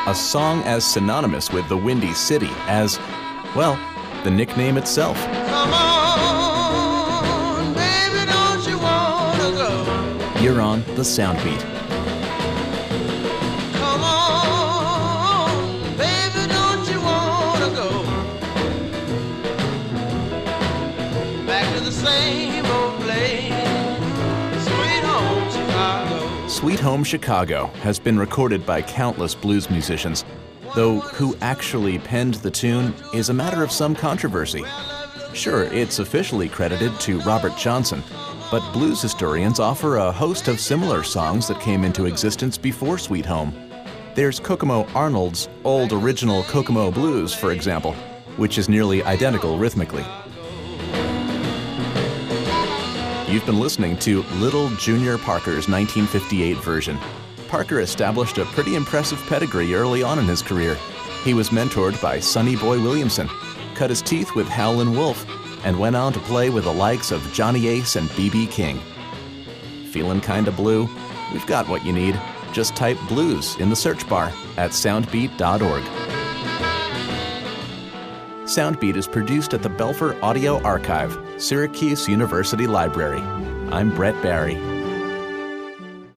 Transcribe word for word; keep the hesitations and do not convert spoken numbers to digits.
a song as synonymous with the Windy City as, well, the nickname itself. Come on, baby, don't you wanna go? You're on the Soundbeat. Come on, baby, don't you wanna go? Back to the same old place, sweet home Chicago. Sweet Home Chicago has been recorded by countless blues musicians, though who actually penned the tune is a matter of some controversy. Sure, it's officially credited to Robert Johnson, but blues historians offer a host of similar songs that came into existence before Sweet Home. There's Kokomo Arnold's old original Kokomo Blues, for example, which is nearly identical rhythmically. You've been listening to Little Junior Parker's nineteen fifty-eight version. Parker established a pretty impressive pedigree early on in his career. He was mentored by Sonny Boy Williamson, cut his teeth with Howlin' Wolf, and went on to play with the likes of Johnny Ace and B B King. Feeling kinda blue? We've got what you need. Just type blues in the search bar at soundbeat dot org. Soundbeat is produced at the Belfer Audio Archive, Syracuse University Library. I'm Brett Barry.